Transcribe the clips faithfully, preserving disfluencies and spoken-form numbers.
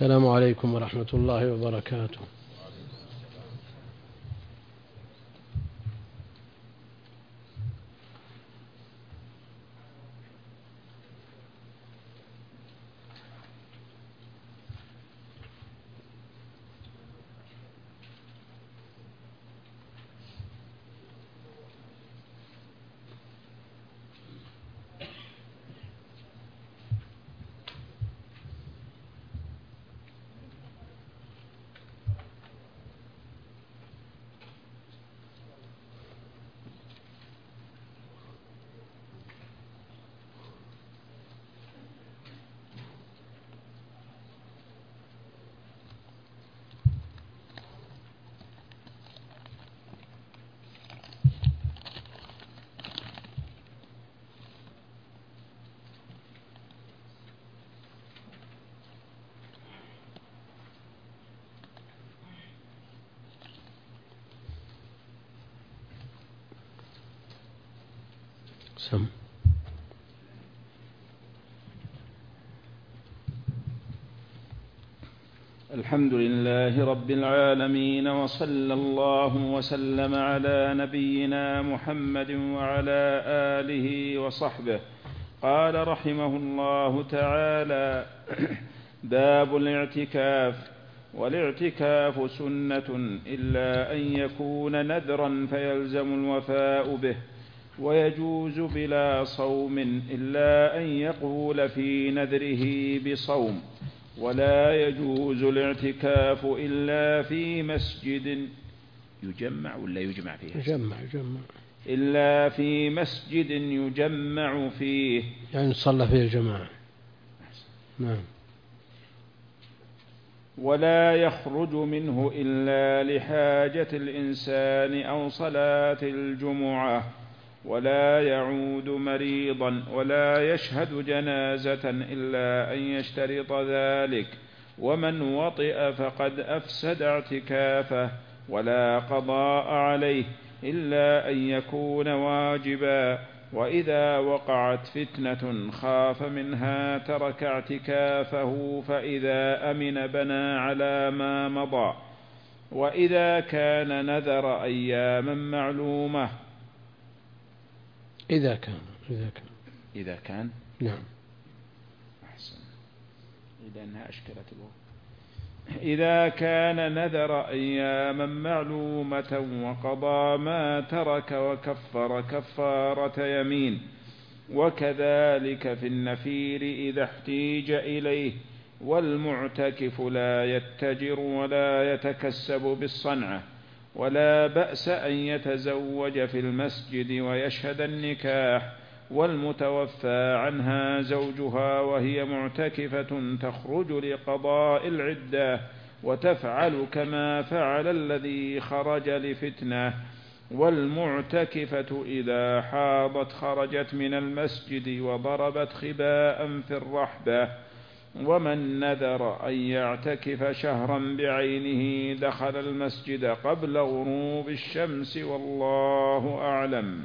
السلام عليكم ورحمة الله وبركاته. سم. الحمد لله رب العالمين، وصلى الله وسلم على نبينا محمد وعلى آله وصحبه. قال رحمه الله تعالى: باب الاعتكاف. والاعتكاف سنة إلا أن يكون نذرا فيلزم الوفاء به، ويجوز بلا صوم إلا أن يقول في نذره بصوم. ولا يجوز الاعتكاف إلا في مسجد يجمع ولا يجمع فيه يجمع يجمع إلا في مسجد يجمع فيه، يعني صلى فيه الجماعة. نعم. ولا يخرج منه إلا لحاجة الإنسان أو صلاة الجمعة، ولا يعود مريضا، ولا يشهد جنازة إلا أن يشترط ذلك. ومن وطئ فقد أفسد اعتكافه، ولا قضاء عليه إلا أن يكون واجبا. وإذا وقعت فتنة خاف منها ترك اعتكافه، فإذا أمن بنى على ما مضى. وإذا كان نذر أياما معلومة إذا كان إذا كان إذا كان نعم. أحسن، لأنها أشكلت الوقت. إذا كان نذر أياما معلومة وقضى ما ترك وكفر كفارة يمين. وكذلك في النفير إذا احتيج إليه. والمعتكف لا يتجر ولا يتكسب بالصنعة، ولا بأس أن يتزوج في المسجد ويشهد النكاح. والمتوفى عنها زوجها وهي معتكفة تخرج لقضاء العدة، وتفعل كما فعل الذي خرج لفتنة. والمعتكفة إذا حاضت خرجت من المسجد وضربت خباء في الرحبة. ومن نذر أن يعتكف شهرا بعينه دخل المسجد قبل غروب الشمس، والله أعلم.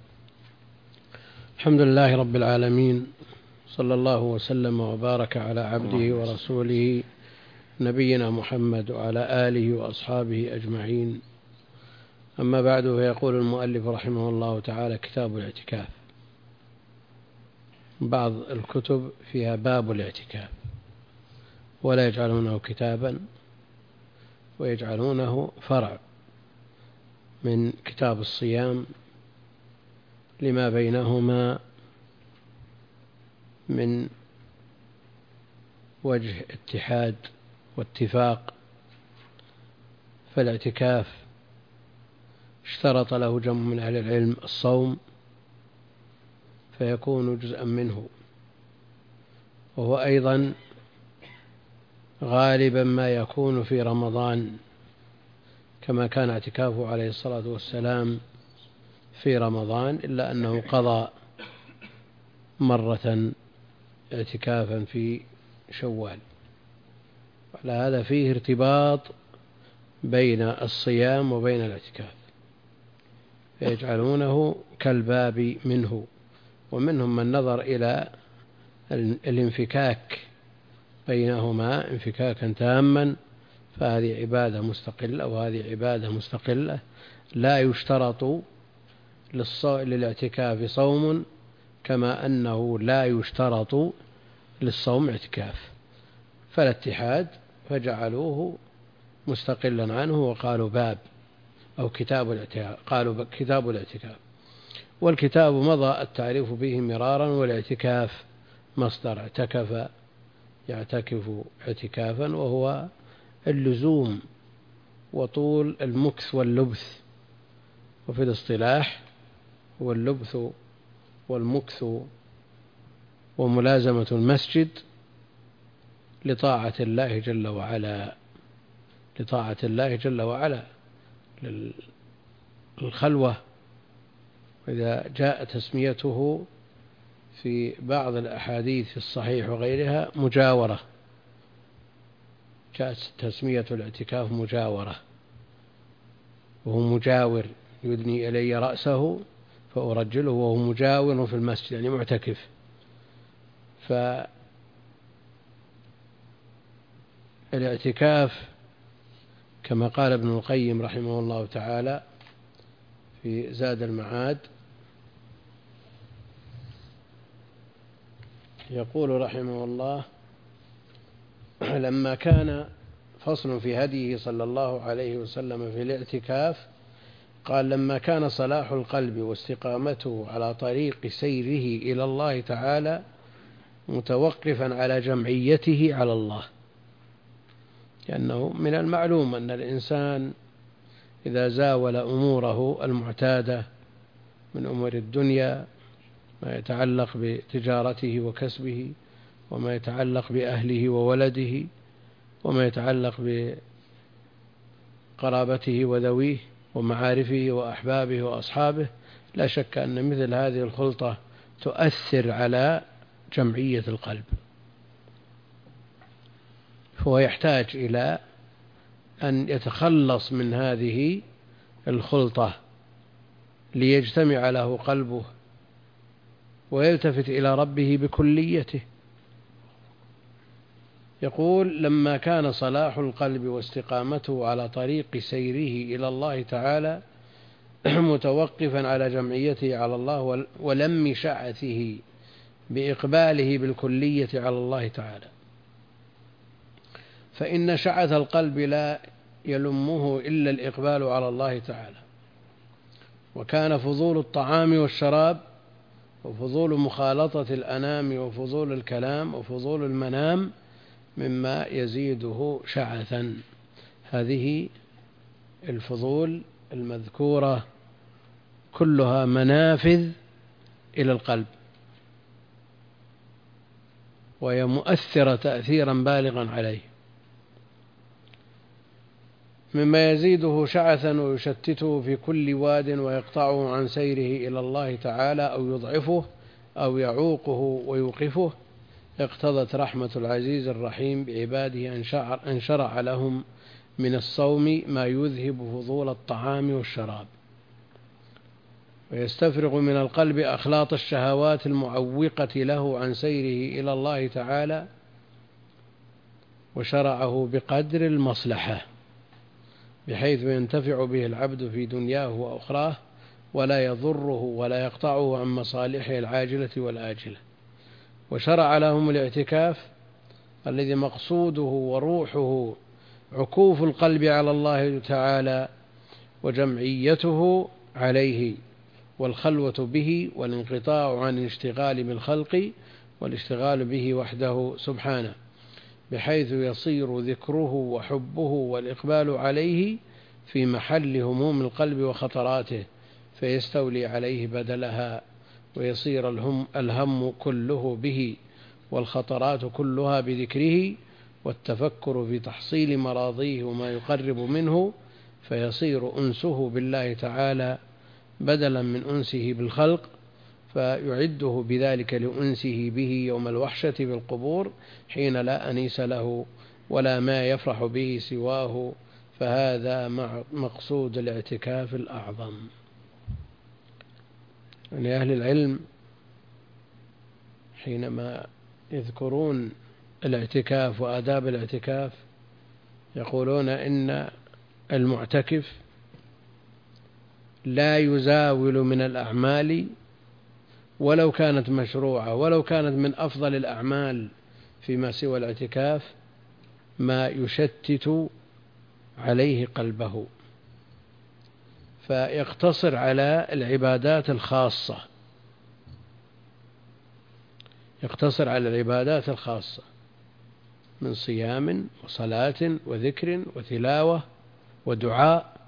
الحمد لله رب العالمين، صلى الله وسلم وبارك على عبده ورسوله نبينا محمد وعلى آله وأصحابه أجمعين. أما بعد، فيقول المؤلف رحمه الله تعالى: كتاب الاعتكاف. بعض الكتب فيها باب الاعتكاف، ولا يجعلونه كتابا، ويجعلونه فرع من كتاب الصيام لما بينهما من وجه اتحاد واتفاق. فالاعتكاف اشترط له جمع من أهل العلم الصوم، فيكون جزءا منه، وهو أيضا غالبا ما يكون في رمضان، كما كان اعتكافه عليه الصلاة والسلام في رمضان، إلا أنه قضى مرة اعتكافا في شوال. على هذا فيه ارتباط بين الصيام وبين الاعتكاف، فيجعلونه كالباب منه. ومنهم من نظر إلى الانفكاك بينهما انفكاكا تاما، فهذه عبادة مستقلة وهذه عبادة مستقلة. لا يشترط للاعتكاف صوم كما أنه لا يشترط للصوم اعتكاف، فلا اتحاد، فجعلوه مستقلا عنه وقالوا باب أو كتاب الاعتكاف، قالوا كتاب الاعتكاف. والكتاب مضى التعريف به مرارا، والاعتكاف مصدر اعتكف يعتكف اعتكافا، وهو اللزوم وطول المكث واللبث، وفي الاصطلاح هو اللبث والمكث وملازمة المسجد لطاعة الله جل وعلا، لطاعة الله جل وعلا للخلوة. وإذا جاء تسميته في بعض الأحاديث في الصحيح وغيرها مجاورة، جاءت تسمية الاعتكاف مجاورة، وهو مجاور يدني إلي رأسه فأرجله وهو مجاور في المسجد، يعني معتكف. فالاعتكاف كما قال ابن القيم رحمه الله تعالى في زاد المعاد، يقول رحمه الله: لما كان فصل في هديه صلى الله عليه وسلم في الاعتكاف، قال: لما كان صلاح القلب واستقامته على طريق سيره إلى الله تعالى متوقفا على جمعيته على الله، لأنه من المعلوم أن الإنسان إذا زاول أموره المعتادة من أمور الدنيا، ما يتعلق بتجارته وكسبه، وما يتعلق بأهله وولده، وما يتعلق بقرابته وذويه ومعارفه وأحبابه وأصحابه، لا شك أن مثل هذه الخلطة تؤثر على جمعية القلب، فهو يحتاج إلى أن يتخلص من هذه الخلطة ليجتمع له قلبه ويلتفت إلى ربه بكليته. يقول: لما كان صلاح القلب واستقامته على طريق سيره إلى الله تعالى متوقفا على جمعيته على الله ولم شعثه بإقباله بالكلية على الله تعالى، فإن شعث القلب لا يلمه إلا الإقبال على الله تعالى. وكان فضول الطعام والشراب وفضول مخالطة الأنام وفضول الكلام وفضول المنام مما يزيده شعثا. هذه الفضول المذكورة كلها منافذ إلى القلب، وهي مؤثرة تأثيرا بالغا عليه، مما يزيده شعثا ويشتته في كل واد ويقطعه عن سيره إلى الله تعالى أو يضعفه أو يعوقه ويوقفه. اقتضت رحمة العزيز الرحيم بعباده أن شرع لهم من الصوم ما يذهب فضول الطعام والشراب ويستفرغ من القلب أخلاط الشهوات المعوقة له عن سيره إلى الله تعالى، وشرعه بقدر المصلحة بحيث ينتفع به العبد في دنياه وأخراه ولا يضره ولا يقطعه عن مصالحه العاجلة والآجلة. وشرع لهم الاعتكاف الذي مقصوده وروحه عكوف القلب على الله تعالى وجمعيته عليه والخلوة به والانقطاع عن الاشتغال بالخلق والاشتغال به وحده سبحانه، بحيث يصير ذكره وحبه والإقبال عليه في محل هموم القلب وخطراته، فيستولي عليه بدلها، ويصير الهم, الهم كله به والخطرات كلها بذكره والتفكر في تحصيل مراضيه وما يقرب منه، فيصير أنسه بالله تعالى بدلا من أنسه بالخلق، فيعده بذلك لأنسه به يوم الوحشة بالقبور حين لا أنيس له ولا ما يفرح به سواه. فهذا مقصود الاعتكاف الأعظم. يعني أهل العلم حينما يذكرون الاعتكاف وآداب الاعتكاف يقولون إن المعتكف لا يزاول من الأعمال ولو كانت مشروعة ولو كانت من أفضل الأعمال فيما سوى الاعتكاف ما يشتت عليه قلبه، فيقتصر على العبادات الخاصة يقتصر على العبادات الخاصة من صيام وصلاة وذكر وتلاوة ودعاء،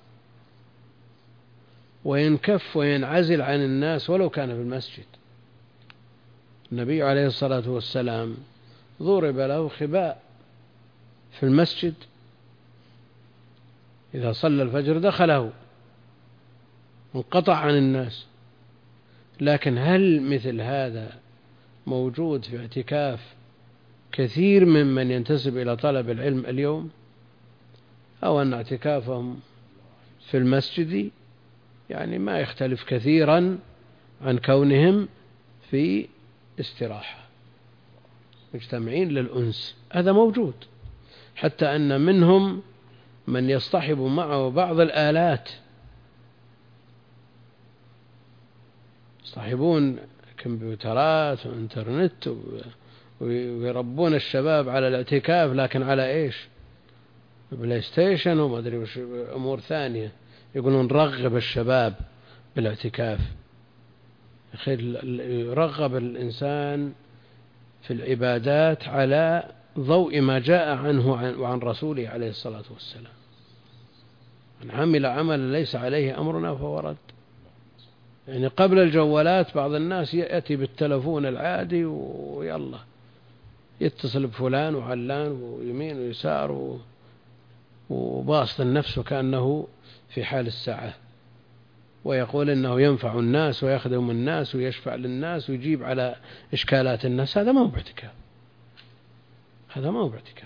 وينكف وينعزل عن الناس ولو كان في المسجد. النبي عليه الصلاة والسلام ضرب له خباء في المسجد، إذا صلى الفجر دخله انقطع عن الناس. لكن هل مثل هذا موجود في اعتكاف كثير ممن ينتسب إلى طلب العلم اليوم، أو أن اعتكافهم في المسجد يعني ما يختلف كثيرا عن كونهم في استراحة مجتمعين للأنس؟ هذا موجود، حتى أن منهم من يصطحب معه بعض الآلات، يصطحبون كمبيوترات وإنترنت ويربون الشباب على الاعتكاف، لكن على إيش؟ بلاي ستيشن وما أدري وش أمور ثانية، يقولون رغب الشباب بالاعتكاف. يرغب الإنسان في العبادات على ضوء ما جاء عنه وعن رسوله عليه الصلاة والسلام. من عمل عملا ليس عليه أمرنا فهو رد. يعني قبل الجوالات بعض الناس يأتي بالتلفون العادي ويلا يتصل بفلان وعلان ويمين ويسار وباسط النفس كأنه في حال الساعة، ويقول إنه ينفع الناس ويخدم الناس ويشفع للناس ويجيب على إشكالات الناس. هذا ما هو باعتكاف، هذا ما هو باعتكاف.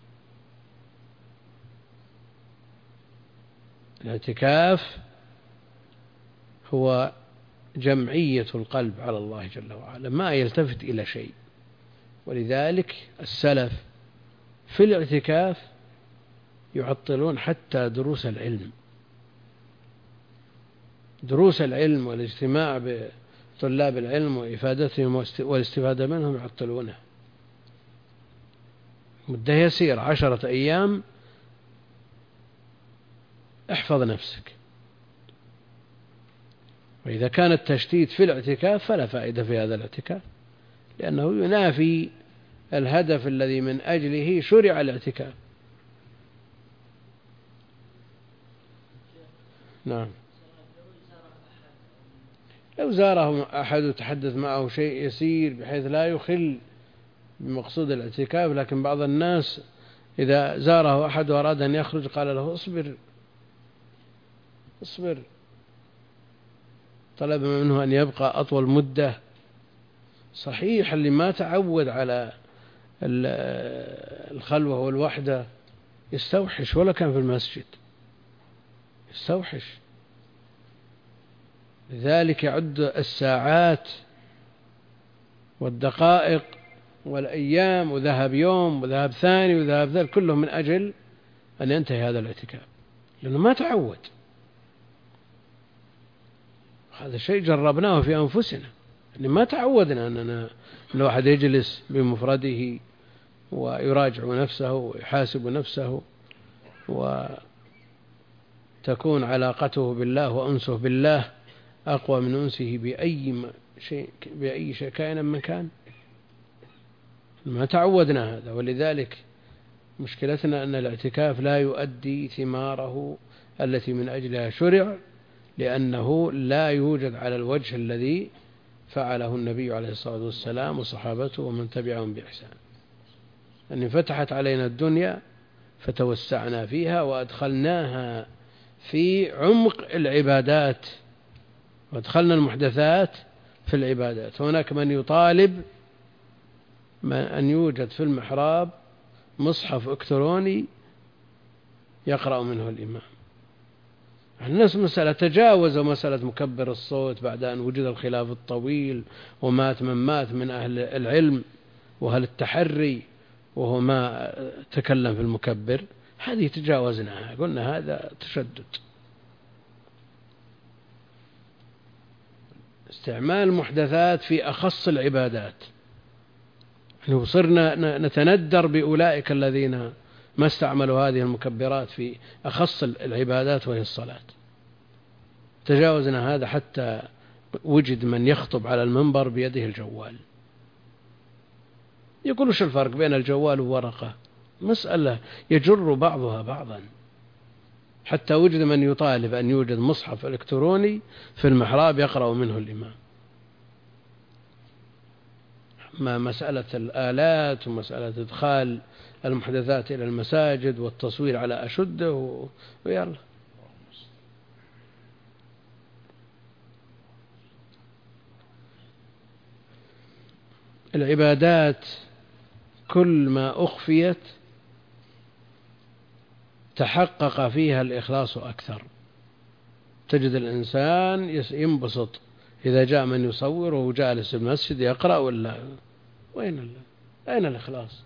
الاعتكاف هو جمعية القلب على الله جل وعلا، ما يلتفت إلى شيء. ولذلك السلف في الاعتكاف يعطلون حتى دروس العلم، دروس العلم والاجتماع بطلاب العلم وإفادتهم والاستفادة منهم يعطلونه مدة يسير عشرة أيام. احفظ نفسك. وإذا كان التشتيت في الاعتكاف فلا فائدة في هذا الاعتكاف، لأنه ينافي الهدف الذي من أجله شرع الاعتكاف. نعم. لو زاره أحد وتحدث معه شيء يسير بحيث لا يخل بمقصود الاعتكاف، لكن بعض الناس إذا زاره أحد وأراد أن يخرج قال له اصبر اصبر، طلب منه أن يبقى أطول مدة. صحيح اللي ما تعود على الخلوة والوحدة يستوحش، ولا كان في المسجد يستوحش. لذلك يعد الساعات والدقائق والأيام، وذهب يوم وذهب ثاني وذهب ذلك كله من أجل أن ينتهي هذا الاعتكاف، لأنه ما تعود. هذا شيء جربناه في أنفسنا، يعني ما تعودنا أننا الواحد يجلس بمفرده ويراجع نفسه ويحاسب نفسه، وتكون علاقته بالله وأنسه بالله أقوى من أنسه بأي شيء بأي شيء كائنا من كان. ما تعودنا هذا، ولذلك مشكلتنا أن الاعتكاف لا يؤدي ثماره التي من أجلها شرع، لأنه لا يوجد على الوجه الذي فعله النبي عليه الصلاة والسلام وصحابته ومن تبعهم بإحسان. أن فتحت علينا الدنيا فتوسعنا فيها وأدخلناها في عمق العبادات، وادخلنا المحدثات في العبادات. هناك من يطالب أن يوجد في المحراب مصحف إلكتروني يقرأ منه الإمام. الناس مسألة تجاوزوا مسألة مكبر الصوت بعد أن وجد الخلاف الطويل ومات من مات من أهل العلم وأهل التحري وهو ما تكلم في المكبر، هذه تجاوزناها، قلنا هذا تشدد. استعمال المحدثات في أخص العبادات، وصرنا نتندر بأولئك الذين ما استعملوا هذه المكبرات في أخص العبادات وهي الصلاة. تجاوزنا هذا حتى وجد من يخطب على المنبر بيده الجوال، يقول وش الفرق بين الجوال وورقة؟ مسألة يجر بعضها بعضا، حتى وجد من يطالب أن يوجد مصحف إلكتروني في المحراب يقرأ منه الإمام. ما مسألة الآلات ومسألة إدخال المحدثات إلى المساجد والتصوير على أشده ويلا. العبادات كل ما أخفيت تحقق فيها الإخلاص أكثر. تجد الإنسان ينبسط إذا جاء من يصور وهو جالس في المسجد يقرأ، ولا وين أين الإخلاص؟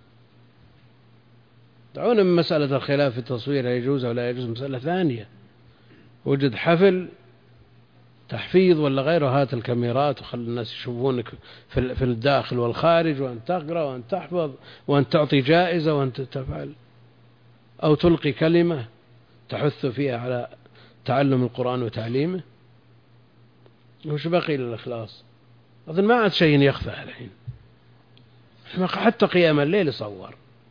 دعونا من مسألة الخلاف في التصوير يجوز أو لا يجوز، مسألة ثانية. وجد حفل تحفيظ ولا غيره، هات الكاميرات وخلي الناس يشوفونك في الداخل والخارج، وأن تقرأ وأن تحفظ وأن تعطي جائزة وأن تفعل أو تلقي كلمة تحث فيها على تعلم القرآن وتعليمه. وش بقي للإخلاص؟ أظن ما عاد شيء يخفى الحين، حتى قيام الليل صور،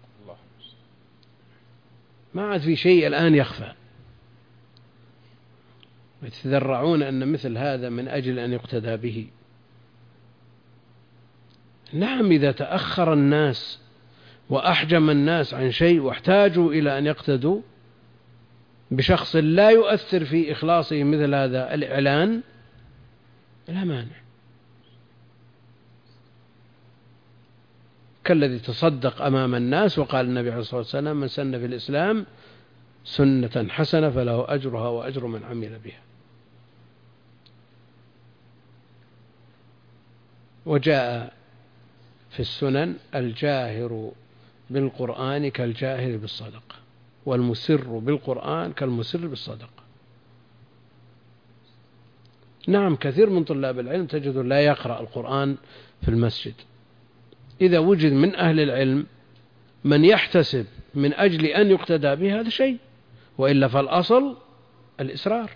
ما عاد في شيء الآن يخفى. يتذرعون أن مثل هذا من أجل أن يقتدى به. نعم، إذا تأخر الناس وأحجم الناس عن شيء واحتاجوا إلى أن يقتدوا بشخص لا يؤثر في إخلاصه مثل هذا الإعلان، لا مانع. كالذي تصدق أمام الناس وقال النبي عليه الصلاة والسلام: من سن في الإسلام سنة حسنة فله أجرها وأجر من عمل بها. وجاء في السنن: الجاهر بالقرآن كالجاهر بالصدقة، والمسر بالقرآن كالمسر بالصدقة. نعم، كثير من طلاب العلم تجد لا يقرأ القرآن في المسجد. إذا وجد من أهل العلم من يحتسب من أجل أن يقتدى به هذا شيء، وإلا فالأصل الإسرار.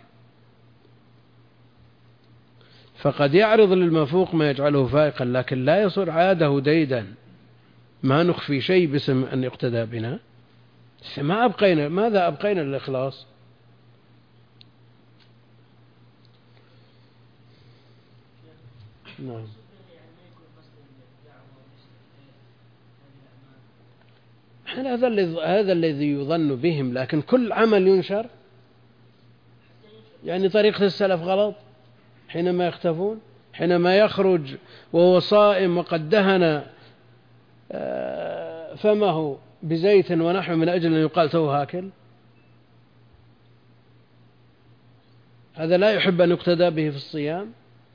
فقد يعرض للمفوق ما يجعله فائقا، لكن لا يصير عاده ديدا ما نخفي شيء باسم أن يقتدى بنا. ما أبقينا، ماذا أبقينا للإخلاص؟ نعم. هذا الذي هذا الذي يظن بهم، لكن كل عمل ينشر. يعني طريقة السلف غلط حينما يختفون، حينما يخرج وهو صائم وقد دهن فمه بزيت ونحو من أجل أن يقال توه هاكل، هذا لا يحب أن يقتدى به في الصيام.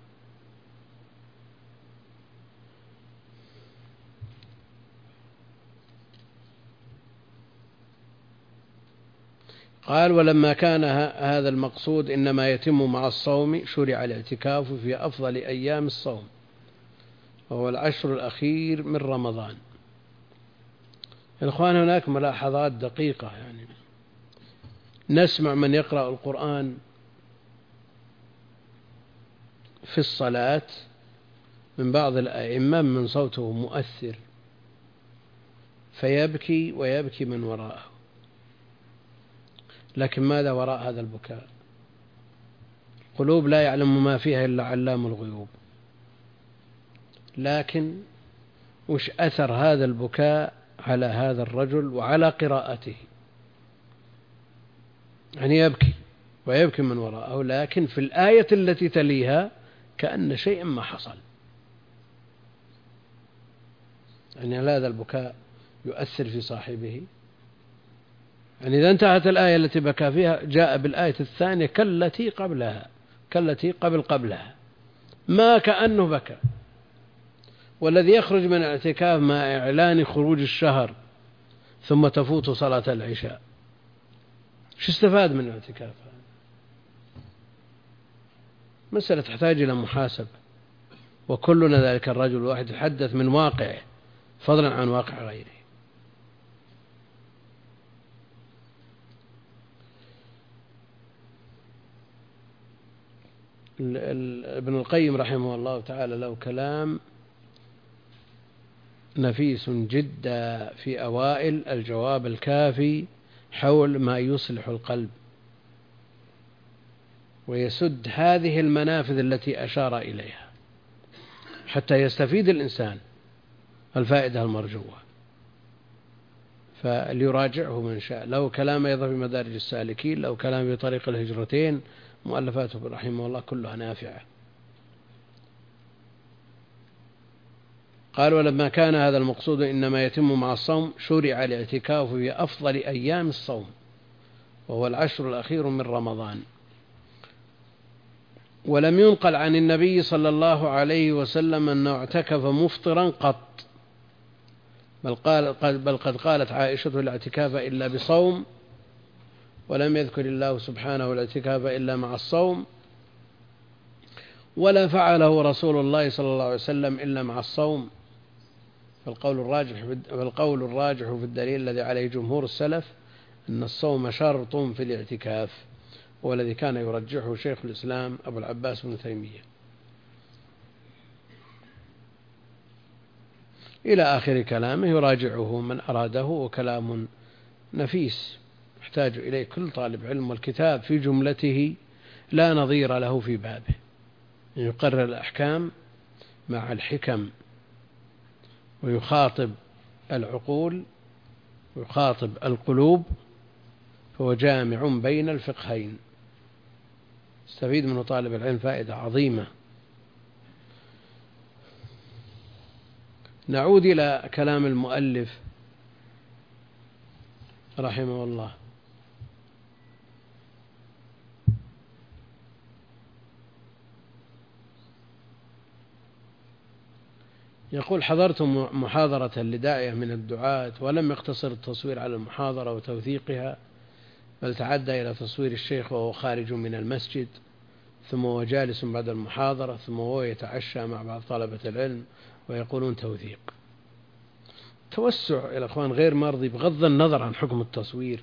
قال: ولما كان هذا المقصود إنما يتم مع الصوم شرع الاعتكاف في أفضل أيام الصوم، وهو العشر الأخير من رمضان. الإخوان، هناك ملاحظات دقيقة. يعني نسمع من يقرأ القرآن في الصلاة من بعض الأئمة من صوته مؤثر فيبكي ويبكي من وراءه، لكن ماذا وراء هذا البكاء؟ قلوب لا يعلم ما فيها إلا علام الغيوب. لكن وش أثر هذا البكاء على هذا الرجل وعلى قراءته؟ يعني يبكي ويبكي من وراءه، لكن في الآية التي تليها كأن شيئا ما حصل. يعني هذا البكاء يؤثر في صاحبه. يعني إذا انتهت الآية التي بكى فيها جاء بالآية الثانية كالتي قبلها كالتي قبل قبلها، ما كأنه بكى. والذي يخرج من الاعتكاف مع إعلان خروج الشهر ثم تفوت صلاة العشاء، شو استفاد من الاعتكاف؟ مسألة تحتاج إلى محاسبة، وكلنا ذلك الرجل الواحد يتحدث من واقعه فضلا عن واقع غيره. ابن القيم رحمه الله تعالى له كلام نفيس جدا في أوائل الجواب الكافي حول ما يصلح القلب ويسد هذه المنافذ التي أشار إليها حتى يستفيد الإنسان الفائدة المرجوة. فليراجعه من شاء، له كلام أيضا في مدارج السالكين، له كلام في طريق الهجرتين، مؤلفاته رحمه الله كلها نافعة. قال: ولما كان هذا المقصود إنما يتم مع الصوم شرع الاعتكاف في أفضل أيام الصوم وهو العشر الأخير من رمضان. ولم ينقل عن النبي صلى الله عليه وسلم أنه اعتكف مفطرا قط، بل, قال بل قد قالت عائشة الاعتكاف إلا بصوم، ولم يذكر الله سبحانه الاعتكاف إلا مع الصوم، ولا فعله رسول الله صلى الله عليه وسلم إلا مع الصوم. فالقول الراجح فالقول الراجح في الدليل الذي عليه جمهور السلف أن الصوم شرط في الاعتكاف، والذي كان يرجحه شيخ الإسلام أبو العباس بن تيمية إلى آخر كلامه، يراجعه من أراده، وكلام نفيس يحتاج إليه كل طالب علم، والكتاب في جملته لا نظير له في بابه، يقرر الأحكام مع الحكم ويخاطب العقول ويخاطب القلوب، فهو جامع بين الفقهين، استفيد منه طالب العلم فائدة عظيمة. نعود إلى كلام المؤلف رحمه الله. يقول: حضرت محاضرة لداعية من الدعاة ولم يقتصر التصوير على المحاضرة وتوثيقها، بل تعدى إلى تصوير الشيخ وهو خارج من المسجد، ثم هو جالس بعد المحاضرة، ثم هو يتعشى مع بعض طلبة العلم ويقولون توثيق. توسع يا أخوان غير مرضي بغض النظر عن حكم التصوير،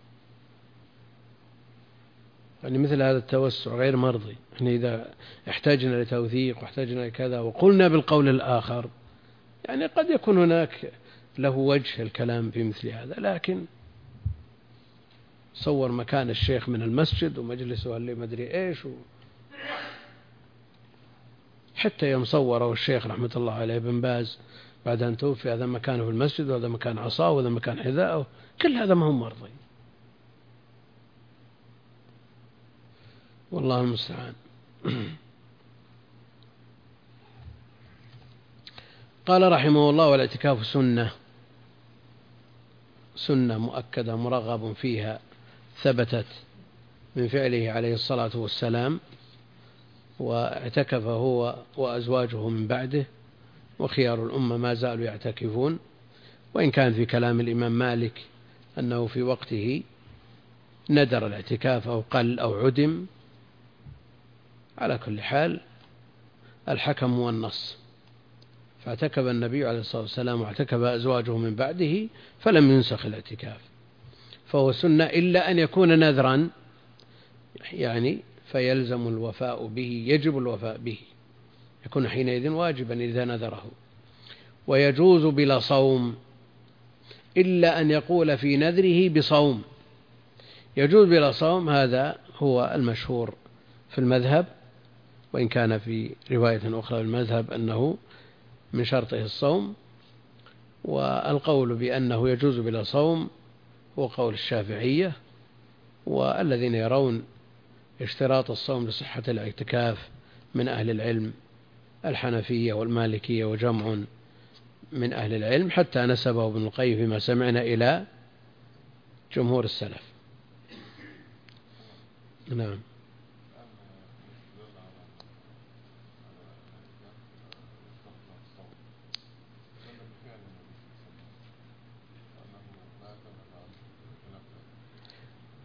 يعني مثل هذا التوسع غير مرضي. يعني إذا احتاجنا لتوثيق واحتاجنا لكذا وقلنا بالقول الآخر، يعني قد يكون هناك له وجه الكلام في مثل هذا، لكن صور مكان الشيخ من المسجد ومجلسه اللي ما أدري إيش و... حتى يوم صوره الشيخ رحمة الله عليه بن باز بعد أن توفي، هذا مكانه في المسجد وهذا مكان عصاه وهذا مكان حذاءه، كل هذا ما هو مرضي، والله المستعان. قال رحمه الله: والاعتكاف سنة سنة مؤكدة مرغب فيها، ثبتت من فعله عليه الصلاة والسلام، واعتكف هو وأزواجه من بعده، وخيار الأمة ما زالوا يعتكفون، وإن كان في كلام الإمام مالك أنه في وقته ندر الاعتكاف أو قل أو عدم. على كل حال الحكم والنص، فاعتكف النبي عليه الصلاة والسلام واعتكف أزواجه من بعده فلم ينسخ الاعتكاف، فهو سنة إلا أن يكون نذرا، يعني فيلزم الوفاء به، يجب الوفاء به، يكون حينئذ واجبا إذا نذره. ويجوز بلا صوم إلا أن يقول في نذره بصوم، يجوز بلا صوم، هذا هو المشهور في المذهب، وإن كان في رواية أخرى المذهب أنه من شرطه الصوم. والقول بأنه يجوز بلا صوم هو قول الشافعية، والذين يرون اشتراط الصوم لصحة الاعتكاف من أهل العلم الحنفية والمالكية وجمع من أهل العلم، حتى نسبه ابن القيم فيما سمعنا إلى جمهور السلف. نعم.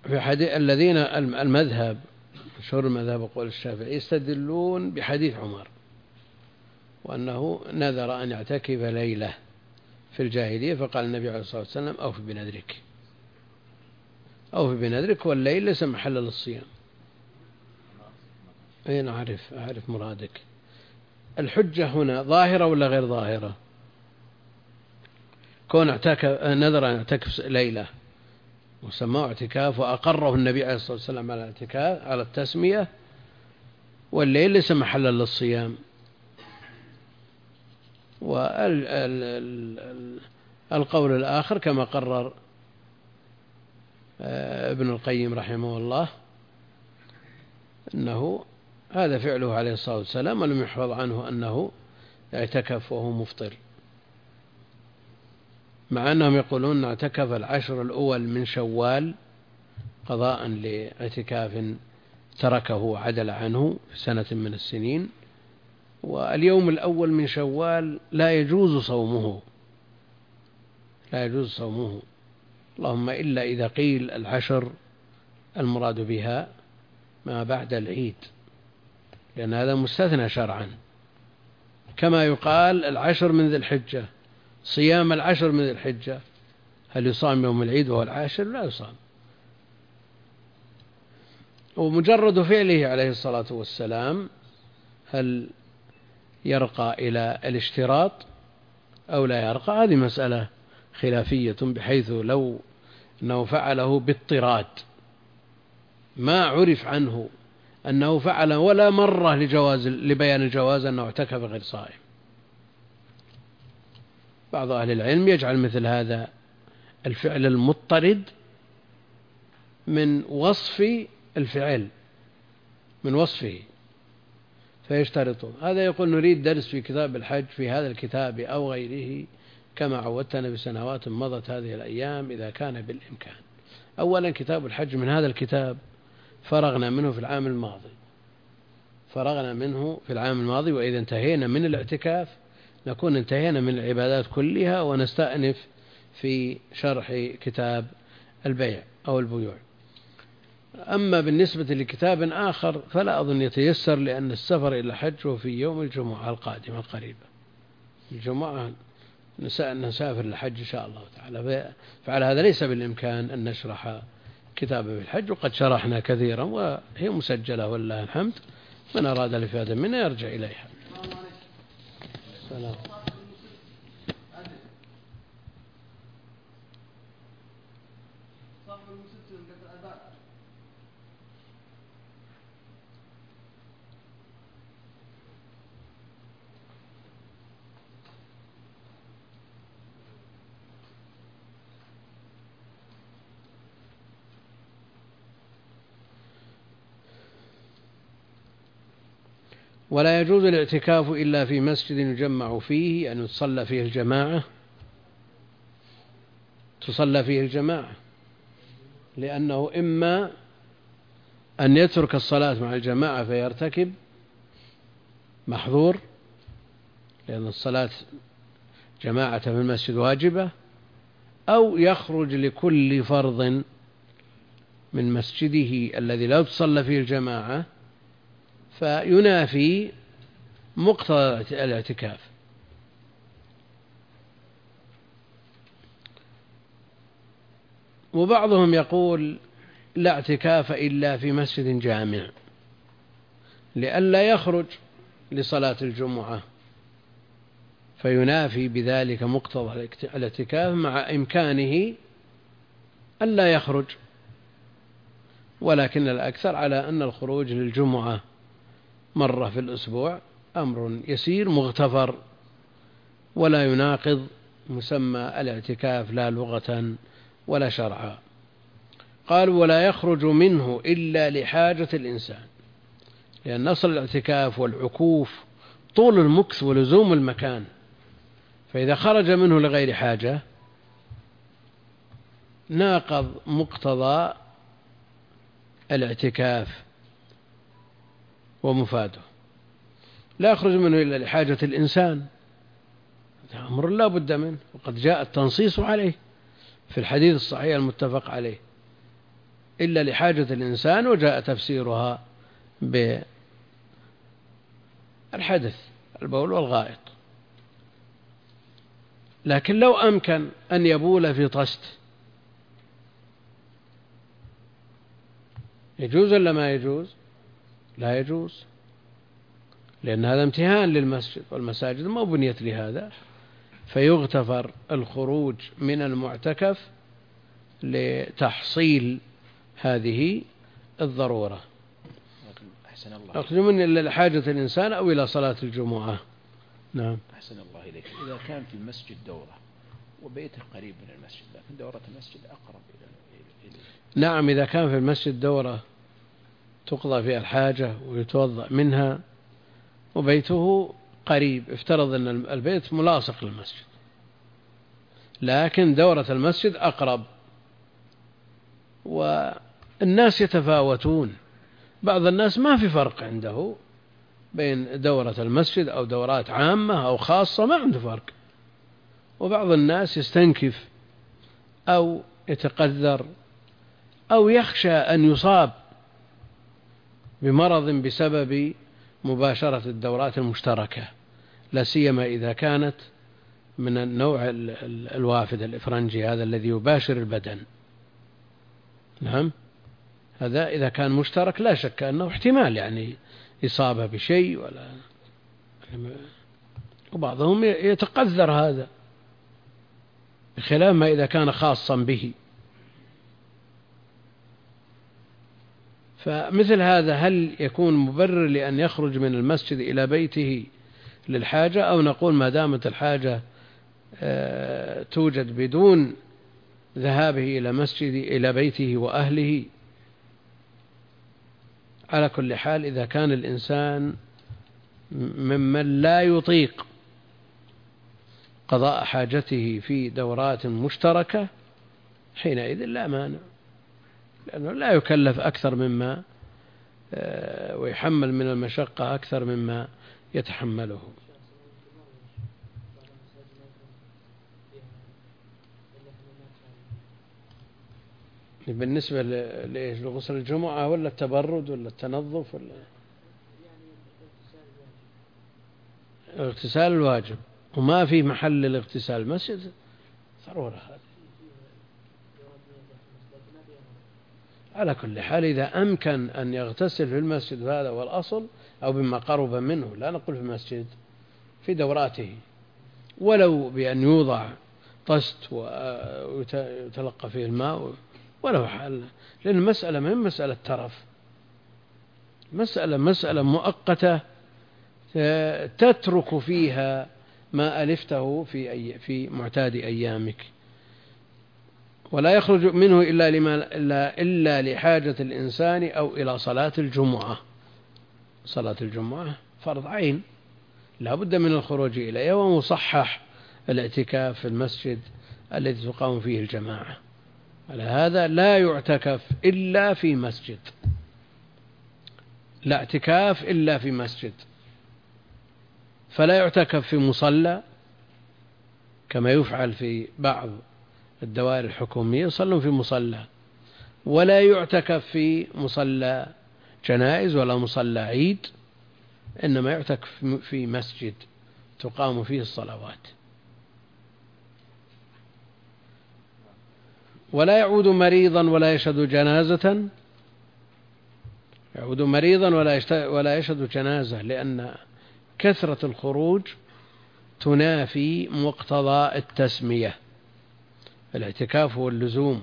في حديث الذين المذهب مشهور المذهب وقول الشافعي يستدلون بحديث عمر وأنه نذر أن يعتكف ليلة في الجاهلية فقال النبي عليه الصلاة والسلام أوف بنذرك أوف بنذرك والليل ليس محل للصيام. أين أعرف أعرف مرادك. الحجة هنا ظاهرة ولا غير ظاهرة؟ كون اعتكف نذر أن يعتكف ليلة وسماه اعتكاف وأقره النبي عليه الصلاة والسلام على الاعتكاف على التسمية والليل ليس محلا للصيام. والقول الآخر كما قرر ابن القيم رحمه الله أنه هذا فعله عليه الصلاة والسلام ولم يحفظ عنه أنه اعتكف وهو مفطر، مع أنهم يقولون اعتكف العشر الأول من شوال قضاء لاعتكاف تركه عدل عنه في سنة من السنين، واليوم الأول من شوال لا يجوز صومه لا يجوز صومه اللهم إلا إذا قيل العشر المراد بها ما بعد العيد، لأن هذا مستثنى شرعا، كما يقال العشر من ذي الحجة، صيام العشر من ذي الحجة هل يصام يوم العيد وهو العاشر؟ لا يصام. ومجرد فعله عليه الصلاة والسلام هل يرقى إلى الاشتراط أو لا يرقى؟ هذه مسألة خلافية، بحيث لو أنه فعله باضطراد ما عرف عنه أنه فعل ولا مرة لجواز لبيان الجواز أنه اعتكف غير صائم. بعض أهل العلم يجعل مثل هذا الفعل المضطرد من وصف الفعل من وصفه فيشترطون. هذا يقول نريد درس في كتاب الحج في هذا الكتاب أو غيره كما عودتنا بسنوات مضت هذه الأيام إذا كان بالإمكان. أولا كتاب الحج من هذا الكتاب فرغنا منه في العام الماضي فرغنا منه في العام الماضي وإذا انتهينا من الاعتكاف نكون انتهينا من العبادات كلها ونستأنف في شرح كتاب البيع أو البيوع. أما بالنسبة لكتاب آخر فلا أظن يتيسر، لأن السفر إلى الحج هو في يوم الجمعة القادمة القريبة، الجمعة نسافر للحج إن شاء الله تعالى، فعلى هذا ليس بالإمكان أن نشرح كتاب الحج، وقد شرحنا كثيرا وهي مسجلة والله الحمد، من أراد الإفادة منها يرجع إليها. سلام. ولا يجوز الاعتكاف إلا في مسجد يجمع فيه، أن تصلى فيه الجماعة تصلى فيه الجماعة لأنه إما أن يترك الصلاة مع الجماعة فيرتكب محظور، لأن الصلاة جماعة في المسجد واجبة، أو يخرج لكل فرض من مسجده الذي لا تصلى فيه الجماعة فينافي مقتضى الاعتكاف. وبعضهم يقول لا اعتكاف إلا في مسجد جامع لئلا يخرج لصلاة الجمعة فينافي بذلك مقتضى الاعتكاف مع إمكانه ألا يخرج. ولكن الأكثر على أن الخروج للجمعة مرة في الأسبوع أمر يسير مغتفر ولا يناقض مسمى الاعتكاف لا لغة ولا شرعا. قالوا ولا يخرج منه إلا لحاجة الإنسان، لأن أصل الاعتكاف والعكوف طول المكث ولزوم المكان، فإذا خرج منه لغير حاجة ناقض مقتضى الاعتكاف ومفاده. لا يخرج منه إلا لحاجة الإنسان، هذا أمر لا بد منه، وقد جاء التنصيص عليه في الحديث الصحيح المتفق عليه: إلا لحاجة الإنسان، وجاء تفسيرها بالحدث البول والغائط. لكن لو أمكن أن يبول في طست يجوز ولا ما يجوز؟ لا يجوز، لأن هذا امتهان للمسجد، والمساجد ما بنيت لهذا، فيغتفر الخروج من المعتكف لتحصيل هذه الضرورة. أحسن الله أقصد من إلا لحاجة الإنسان أو إلى صلاة الجمعة. نعم. أحسن الله إليك. إذا كان في المسجد دورة وبيته قريب من المسجد، لكن دورة المسجد أقرب إليه. نعم، إذا كان في المسجد دورة تقضى فيها الحاجة ويتوضأ منها وبيته قريب، افترض أن البيت ملاصق للمسجد، لكن دورة المسجد أقرب، والناس يتفاوتون. بعض الناس ما في فرق عنده بين دورة المسجد أو دورات عامة أو خاصة، ما عنده فرق. وبعض الناس يستنكف أو يتقذر أو يخشى أن يصاب بمرض بسبب مباشرة الدورات المشتركة، لا سيما إذا كانت من النوع الوافد الإفرنجي هذا الذي يباشر البدن. نعم، هذا إذا كان مشترك لا شك أنه احتمال يعني إصابة بشيء، ولا وبعضهم يتقذر هذا، بخلاف ما إذا كان خاصا به. فمثل هذا هل يكون مبرر لأن يخرج من المسجد إلى بيته للحاجة، أو نقول ما دامت الحاجة توجد بدون ذهابه إلى مسجد إلى بيته وأهله؟ على كل حال إذا كان الإنسان ممن لا يطيق قضاء حاجته في دورات مشتركة حينئذ لا مانع، لأنه لا يكلف أكثر مما ويحمل من المشقة أكثر مما يتحمله. بالنسبة لغسل الجمعة ولا التبرد ولا التنظف ولا الاغتسال الواجب، وما في محل للاغتسال المسجد ضرورة هذه. على كل حال إذا أمكن أن يغتسل في المسجد، هذا هو الأصل، أو بما قرب منه، لا نقول في المسجد، في دوراته، ولو بأن يوضع طست ويتلقى فيه الماء ولو حال، لأن المسألة من مسألة ترف، مسألة مسألة مؤقتة تترك فيها ما ألفته في أي في معتاد أيامك، ولا يخرج منه إلا لما إلا إلا لحاجة الإنسان أو إلى صلاة الجمعة. صلاة الجمعة فرض عين لا بد من الخروج إليه، ومصحح الاعتكاف في المسجد الذي تقام فيه الجماعة. على هذا لا يعتكف إلا في مسجد، لا اعتكاف إلا في مسجد، فلا يعتكف في مصلى كما يفعل في بعض الدوائر الحكومية، يصلون في مصلى، ولا يعتكف في مصلى جنائز ولا مصلى عيد، إنما يعتكف في مسجد تقام فيه الصلوات. ولا يعود مريضا ولا يشهد جنازة، يعود مريضا ولا ولا يشهد جنازة، لأن كثرة الخروج تنافي مقتضى التسمية. الاعتكاف هو اللزوم،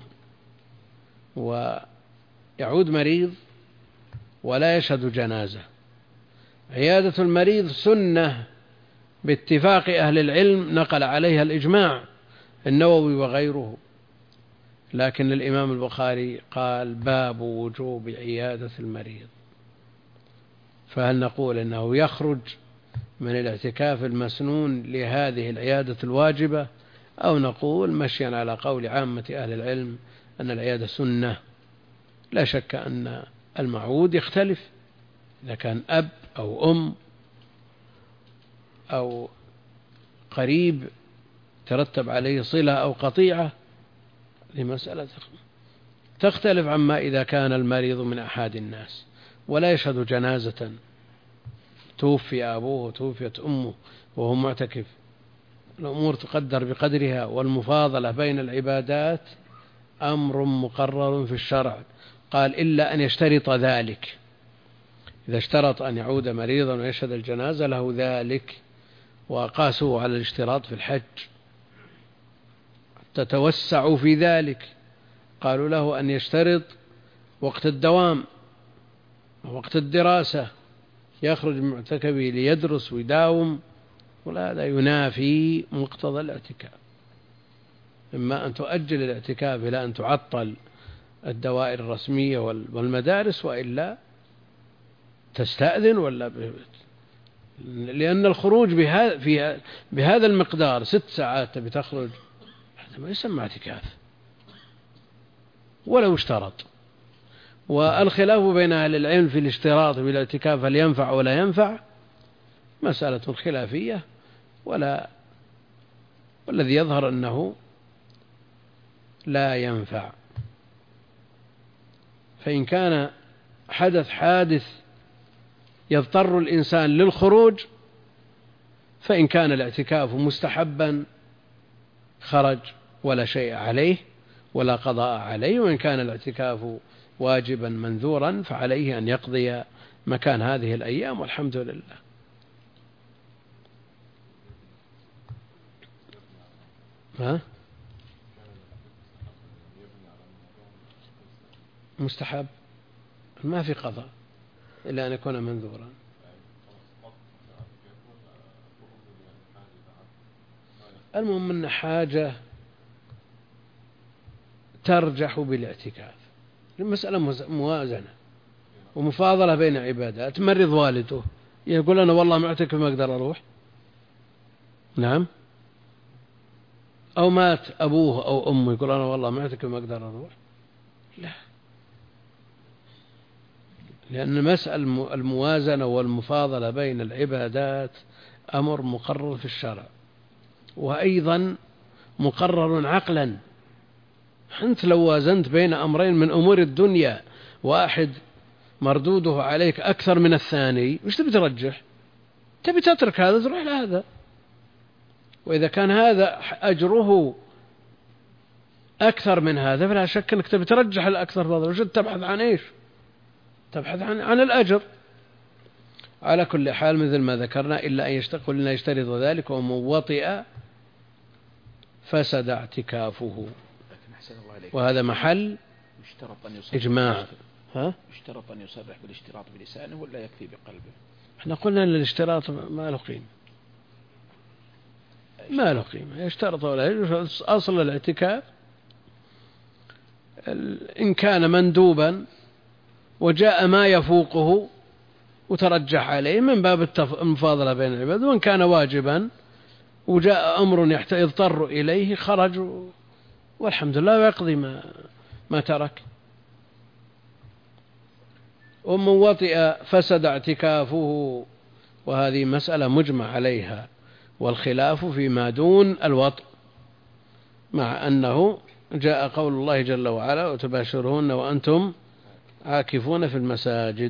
ويعود مريض ولا يشهد جنازة. عيادة المريض سنة باتفاق أهل العلم، نقل عليها الإجماع النووي وغيره، لكن الإمام البخاري قال باب وجوب عيادة المريض. فهل نقول أنه يخرج من الاعتكاف المسنون لهذه العيادة الواجبة، أو نقول مشيا على قول عامة أهل العلم أن العيادة سنة؟ لا شك أن المعود يختلف، إذا كان أب أو أم أو قريب ترتب عليه صلة أو قطيعة، لمسألة تختلف عما إذا كان المريض من أحد الناس ولا يشهد جنازة، توفي أبوه وتوفيت أمه وهو معتكف، الأمور تقدر بقدرها. والمفاضلة بين العبادات أمر مقرر في الشرع، قال إلا أن يشترط ذلك، إذا اشترط أن يعود مريضا ويشهد الجنازة له ذلك، وقاسوا على الاشتراط في الحج، تتوسعوا في ذلك، قالوا له أن يشترط وقت الدوام وقت الدراسة، يخرج من معتكفه ليدرس ويداوم، ولا هذا ينافي مقتضى الاعتكاف. إما أن تؤجل الاعتكاف إلى أن تعطل الدوائر الرسمية والمدارس، وإلا تستأذن ولا ب... لأن الخروج بهذا في بهذا المقدار ست ساعات بتخرج، هذا ما يسمى اعتكاف ولو اشترط. والخلاف بين أهل العلم في الاشتراط بالاعتكاف هل ينفع ولا ينفع مسألة خلافية، ولا والذي يظهر أنه لا ينفع. فإن كان حدث حادث يضطر الإنسان للخروج، فإن كان الاعتكاف مستحبا خرج ولا شيء عليه ولا قضاء عليه، وإن كان الاعتكاف واجبا منذورا فعليه أن يقضي مكان هذه الأيام، والحمد لله. ها؟ مستحب ما في قضاء إلا أن يكون منذورا. المهم أن حاجة ترجح بالاعتكاف، المسألة موازنة ومفاضلة بين عبادات. مرض والده يقول أنا والله معتكف ما أقدر أروح، نعم، أو مات أبوه أو أمه يقول أنا والله معتكف ما أقدر أروح، لا، لأن مسألة الموازنة والمفاضلة بين العبادات أمر مقرر في الشرع، وأيضا مقرر عقلا. أنت لو وازنت بين أمرين من أمور الدنيا، واحد مردوده عليك أكثر من الثاني، وش تبي ترجح؟ تبي تترك هذا تروح لهذا. وإذا كان هذا أجره أكثر من هذا فلا شك أنك تبي ترجح الأكثر فضلا. وش تبحث عن إيش؟ تبحث عن عن الأجر. على كل حال مثل ما ذكرنا، إلا أن يشتغل لنا يشترط ذلك، ومن وطئ فسد اعتكافه. وهذا محل إجماع. ها؟ يشترط أن يصرح بالاشتراط بلسانه ولا يكفي بقلبه؟ احنا قلنا أن الاشتراط ما له قيمة، ما له قيمة، يشترط ولا أصل الاعتكاف إن كان مندوبا وجاء ما يفوقه وترجح عليه من باب المفاضلة بين العباد، وإن كان واجبا وجاء أمر يضطر إليه خرج والحمد لله ويقضي ما, ما ترك. ومن وطئ فسد اعتكافه، وهذه مسألة مجمع عليها، والخلاف فيما دون الوطئ، مع أنه جاء قول الله جل وعلا وتباشرهن وأنتم عاكفون في المساجد.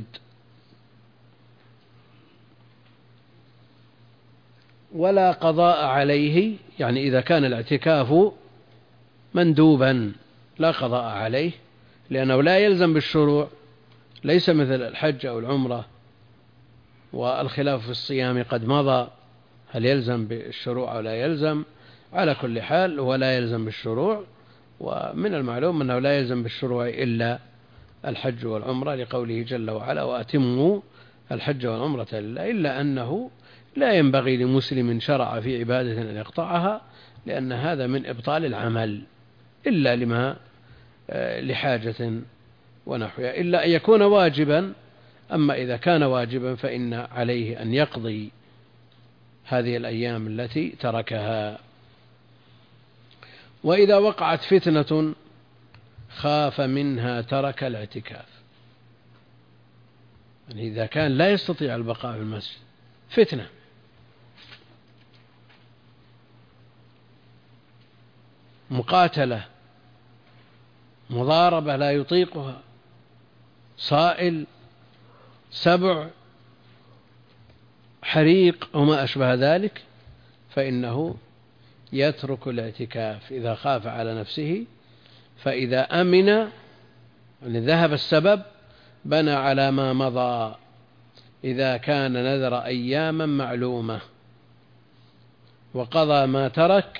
ولا قضاء عليه، يعني إذا كان الاعتكاف مندوبا لا قضاء عليه، لأنه لا يلزم بالشروع، ليس مثل الحج أو العمرة. والخلاف في الصيام قد مضى، هل يلزم بالشروع أو لا يلزم؟ على كل حال هو لا يلزم بالشروع، ومن المعلوم أنه لا يلزم بالشروع إلا الحج والعمرة، لقوله جل وعلا وأتموا الحج والعمرة لله. إلا أنه لا ينبغي لمسلم شرع في عبادة أن يقطعها، لأن هذا من إبطال العمل إلا لما لحاجة ونحوها، إلا أن يكون واجبا. أما إذا كان واجبا فإن عليه أن يقضي هذه الأيام التي تركها. وإذا وقعت فتنة خاف منها ترك الاعتكاف، يعني إذا كان لا يستطيع البقاء في المسجد، فتنة مقاتلة مضاربة لا يطيقها، صائل، سبع، حريق وما أشبه ذلك، فإنه يترك الاعتكاف إذا خاف على نفسه. فإذا أمن يعني ذهب السبب بنى على ما مضى. إذا كان نذر أياما معلومة وقضى ما ترك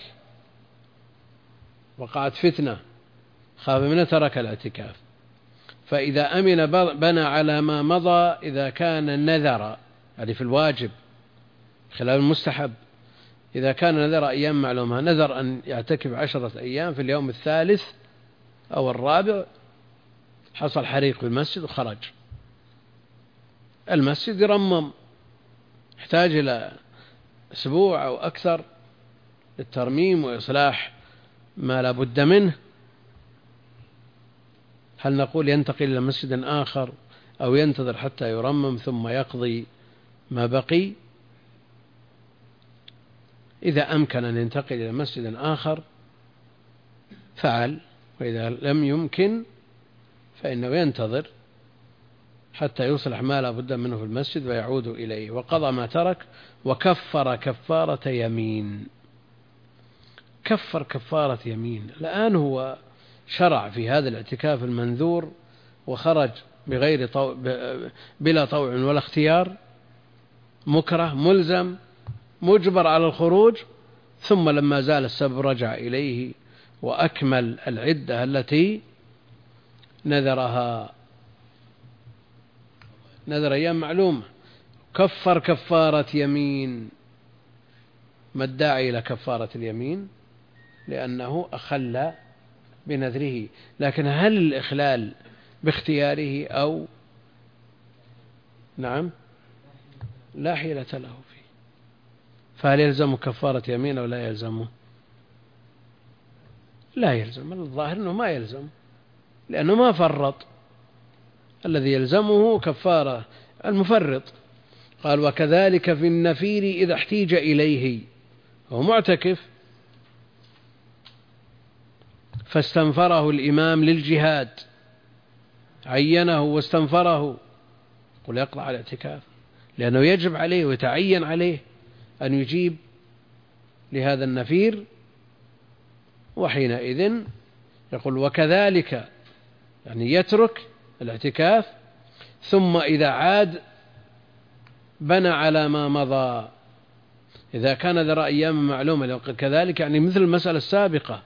وقعت فتنة خاف منه ترك الاعتكاف. فإذا أمن بنى على ما مضى. إذا كان النذر يعني في الواجب خلاف المستحب، إذا كان نذر أيام معلومة، نذر أن يعتكف عشرة أيام، في اليوم الثالث أو الرابع حصل حريق في المسجد وخرج. المسجد يرمم، يحتاج إلى أسبوع أو أكثر للترميم وإصلاح ما لا بد منه. هل نقول ينتقل إلى مسجد آخر أو ينتظر حتى يرمم ثم يقضي ما بقي؟ إذا أمكن أن ينتقل إلى مسجد آخر فعل، وإذا لم يمكن فإنه ينتظر حتى يصلح ما لا بد منه في المسجد ويعود إليه، وقضى ما ترك وكفر كفارة يمين. كفر كفارة يمين. الآن هو شرع في هذا الاعتكاف المنذور وخرج بغير طوع بلا طوع ولا اختيار، مكره ملزم مجبر على الخروج، ثم لما زال السبب رجع إليه وأكمل العدة التي نذرها، نذر أيام معلومة، كفر كفارة يمين. ما الداعي إلى كفارة اليمين؟ لأنه أخل بنذره. لكن هل الإخلال باختياره أو نعم لا حيلة له فيه، فهل يلزم كفارة يمين أو لا يلزمه؟ لا يلزم. الظاهر أنه ما يلزم لأنه ما فرط. الذي يلزمه كفارة المفرط. قال وكذلك في النفير إذا احتيج إليه، هو معتكف فاستنفره الإمام للجهاد، عينه واستنفره، قل يقطع على الاعتكاف، لأنه يجب عليه ويتعين عليه أن يجيب لهذا النفير. وحينئذ يقول وكذلك يعني يترك الاعتكاف، ثم إذا عاد بنى على ما مضى. إذا كان ذرى أيام معلومة كذلك يعني مثل المسألة السابقة.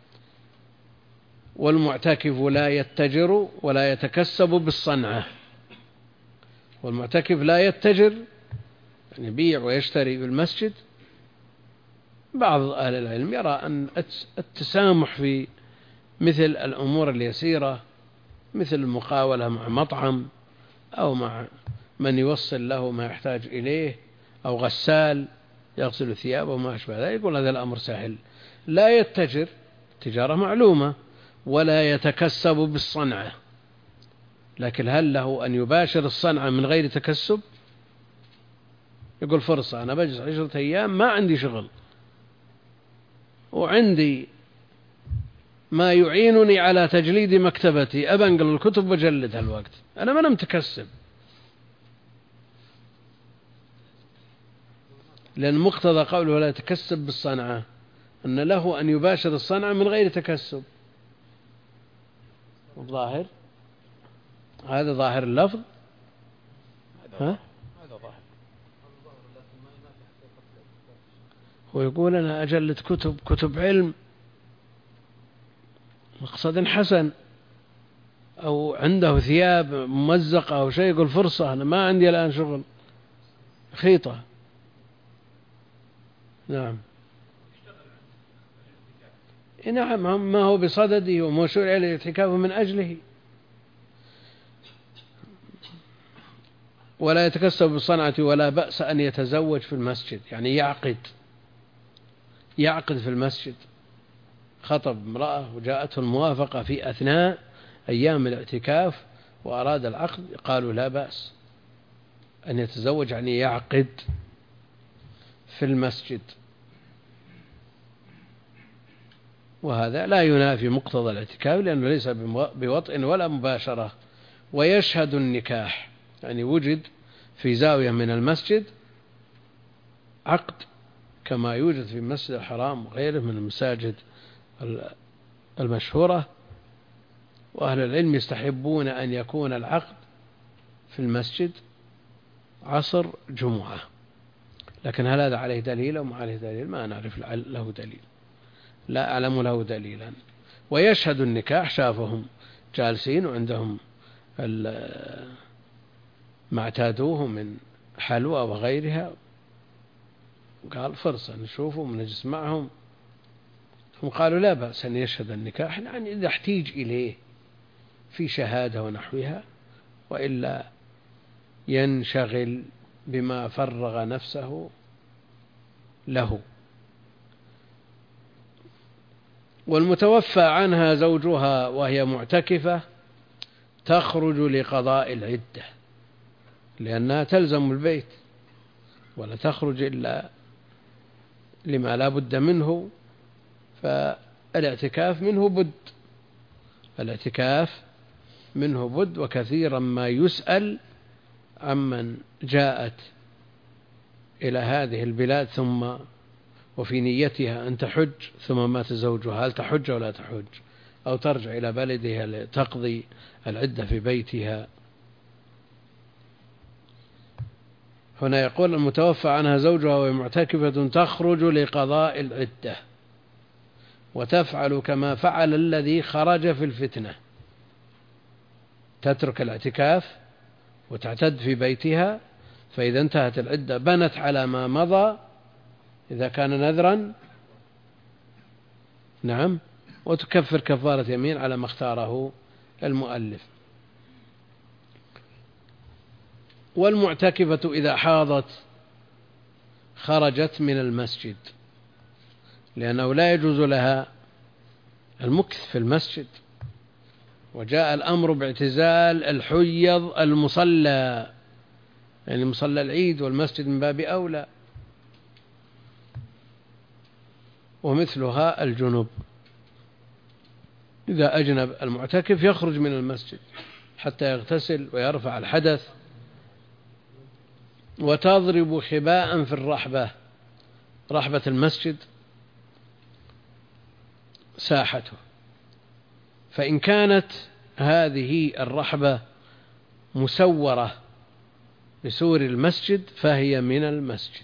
والمعتكف لا يتجر ولا يتكسب بالصنعة. والمعتكف لا يتجر يعني يبيع ويشتري بالمسجد. بعض أهل العلم يرى أن التسامح في مثل الأمور اليسيرة مثل المقاولة مع مطعم أو مع من يوصل له ما يحتاج إليه أو غسال يغسل ثيابه وما أشبه ذلك، يقول هذا الأمر سهل. لا يتجر تجارة معلومة ولا يتكسب بالصنعة. لكن هل له أن يباشر الصنعة من غير تكسب؟ يقول فرصة، أنا بجلس عشرة أيام ما عندي شغل وعندي ما يعينني على تجليد مكتبتي، أبنقل الكتب وجلد هالوقت، أنا ما أنا متكسب. لأن مقتضى قوله لا يتكسب بالصنعة أن له أن يباشر الصنعة من غير تكسب. الظاهر هذا ظاهر اللفظ. ها؟ ويقول أنا أجلد كتب كتب علم مقصد حسن، أو عنده ثياب ممزقة أو شيء، يقول فرصة أنا ما عندي الآن شغل خيطة. نعم نعم ما هو بصدده وموسوع عليه الاعتكاف من أجله. ولا يتكسب بالصنعة ولا بأس أن يتزوج في المسجد، يعني يعقد يعقد في المسجد. خطب امرأة وجاءته الموافقة في أثناء أيام الاعتكاف وأراد العقد، قالوا لا بأس أن يتزوج، يعني يعقد في المسجد. وهذا لا ينافي مقتضى الاعتكاف لأنه ليس بوطء ولا مباشرة. ويشهد النكاح، يعني وجد في زاوية من المسجد عقد كما يوجد في المسجد الحرام وغيره من المساجد المشهورة، وأهل العلم يستحبون أن يكون العقد في المسجد عصر جمعة، لكن هل هذا عليه دليل أو ما عليه دليل؟ ما نعرف له دليل، لا أعلم له دليلا. ويشهد النكاح، شافهم جالسين وعندهم ما اعتادوه من حلوى وغيرها، قال فرصة نشوفهم ونجلس معهم، هم قالوا لا بأس أن يشهد النكاح، يعني إذا احتيج إليه في شهادة ونحوها، وإلا ينشغل بما فرغ نفسه له. والمتوفى عنها زوجها وهي معتكفة تخرج لقضاء العدة، لأنها تلزم البيت ولا تخرج إلا لما لا بد منه، فالاعتكاف منه بد، الاعتكاف منه بد. وكثيرا ما يسأل عمن جاءت إلى هذه البلاد ثم وفي نيتها أن تحج ثم مات زوجها، هل تحج أو لا تحج، أو ترجع إلى بلدها لتقضي العدة في بيتها. هنا يقول المتوفى عنها زوجها وهي معتكفة تخرج لقضاء العدة وتفعل كما فعل الذي خرج في الفتنة، تترك الاعتكاف وتعتد في بيتها، فإذا انتهت العدة بنت على ما مضى إذا كان نذرا، نعم، وتكفر كفارة يمين على ما اختاره المؤلف. والمعتكفة إذا حاضت خرجت من المسجد، لأنه لا يجوز لها المكث في المسجد، وجاء الأمر باعتزال الحيض المصلى، يعني مصلى العيد والمسجد من باب أولى، ومثلها الجنوب، إذا أجنب المعتكف يخرج من المسجد حتى يغتسل ويرفع الحدث. وتضرب خباء في الرحبة، رحبة المسجد ساحته، فإن كانت هذه الرحبة مسورة بسور المسجد فهي من المسجد،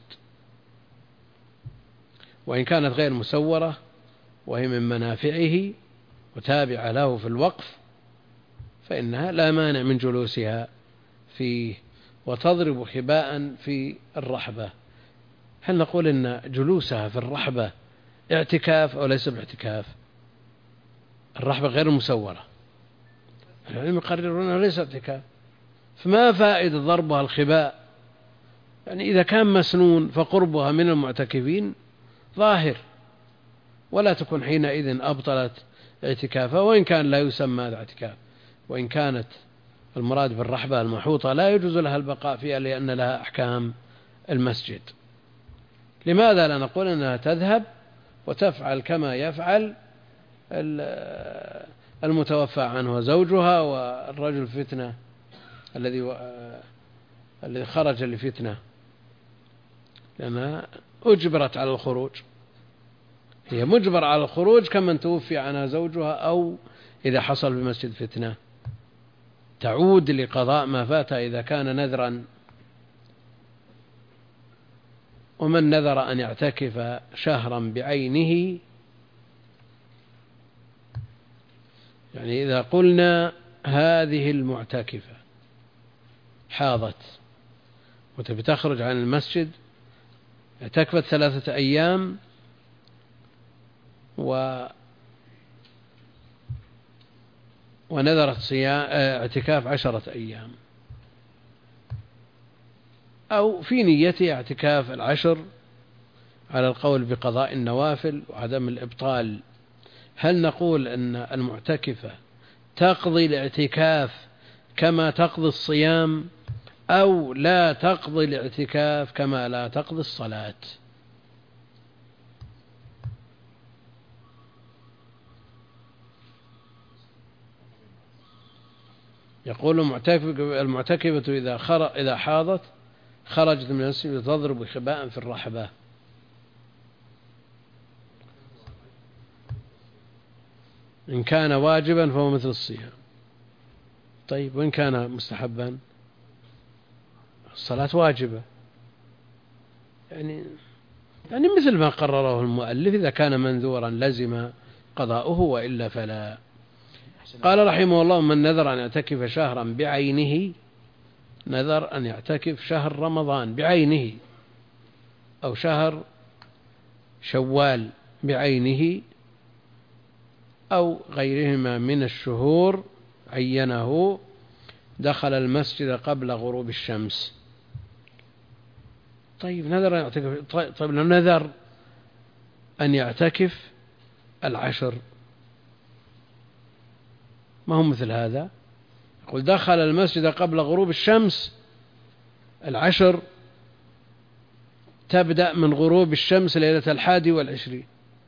وإن كانت غير مسورة وهي من منافعه وتابعة له في الوقف فإنها لا مانع من جلوسها فيه. وتضرب خباء في الرحبة، هل نقول إن جلوسها في الرحبة اعتكاف أو ليس باعتكاف؟ الرحبة غير مسورة، العلم يقررون أنه ليس اعتكاف، فما فائدة ضربها الخباء؟ يعني إذا كان مسنون فقربها من المعتكفين ظاهر، ولا تكون حينئذ أبطلت اعتكافها، وإن كان لا يسمى هذا اعتكاف. وإن كانت المراد بالرحبة المحوطة لا يجوز لها البقاء فيها لأن لها أحكام المسجد. لماذا لا نقول أنها تذهب وتفعل كما يفعل المتوفى عنه زوجها والرجل الفتنة الذي الذي خرج لفتنة، لأنها أجبرت على الخروج، هي مجبر على الخروج كمن توفي عنها زوجها، أو إذا حصل بمسجد فتنة تعود لقضاء ما فات إذا كان نذرا. ومن نذر أن يعتكف شهرا بعينه، يعني إذا قلنا هذه المعتكفة حاضت وتبي تخرج عن المسجد، اعتكفت ثلاثة أيام و ونذرت صيام اعتكاف عشرة أيام، أو في نيته اعتكاف العشر على القول بقضاء النوافل وعدم الإبطال، هل نقول أن المعتكفة تقضي الاعتكاف كما تقضي الصيام، أو لا تقضي الاعتكاف كما لا تقضي الصلاة؟ يقول المعتكفة إذا خر... إذا حاضت خرجت من المسجد تضرب خباء في الرحبة. إن كان واجبا فهو مثل الصيام. طيب وإن كان مستحبا؟ الصلاة واجبة، يعني يعني مثل ما قرره المؤلف، إذا كان منذورا لزم قضاؤه وإلا فلا. قال رحمه الله: من نذر أن يعتكف شهرا بعينه، نذر أن يعتكف شهر رمضان بعينه أو شهر شوال بعينه أو غيرهما من الشهور عينه، دخل المسجد قبل غروب الشمس. طيب نذر أن يعتكف، طيب لو نذر أن يعتكف العشر، ما هو مثل هذا؟ يقول دخل المسجد قبل غروب الشمس، العشر تبدأ من غروب الشمس ليلة الحادي والعشرين،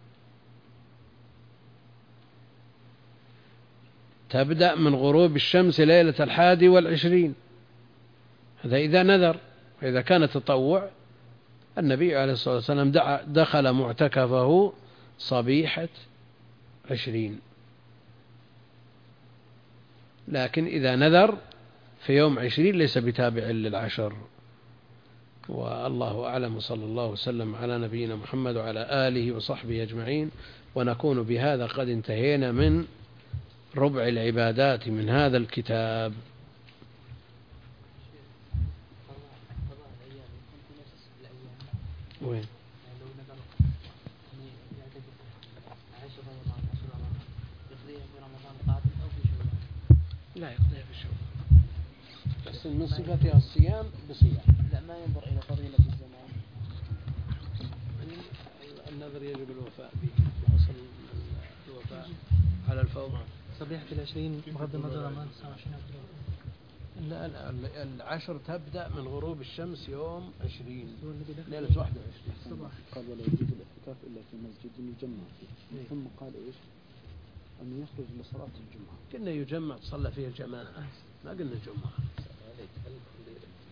تبدأ من غروب الشمس ليلة الحادي والعشرين. هذا إذا نذر. وإذا كان تطوع، النبي عليه الصلاة والسلام دخل معتكفه صبيحة عشرين. لكن إذا نذر في يوم عشرين ليس بتابع للعشر. والله أعلم، صلى الله وسلم على نبينا محمد وعلى آله وصحبه أجمعين. ونكون بهذا قد انتهينا من ربع العبادات من هذا الكتاب. وين؟ لا يقضيها في شوال، بس من صفتها الصيام بصيام. لا، ما ينظر إلى فضيلة الزمان. النذر يجب الوفاء به في أصل الوفاء على الفور. صبيحة العشرين بغض النظر عن لا لا العشر تبدأ من غروب الشمس يوم عشرين ليلة واحدة وعشرين. قال ولا يجوز الاعتكاف إلا في مسجد يجمع فيه. ثم قال إيش؟ أن يخرج لصلاة الجمعة. كنا يجمع تصلى فيه الجماعة، ما قلنا الجمعة.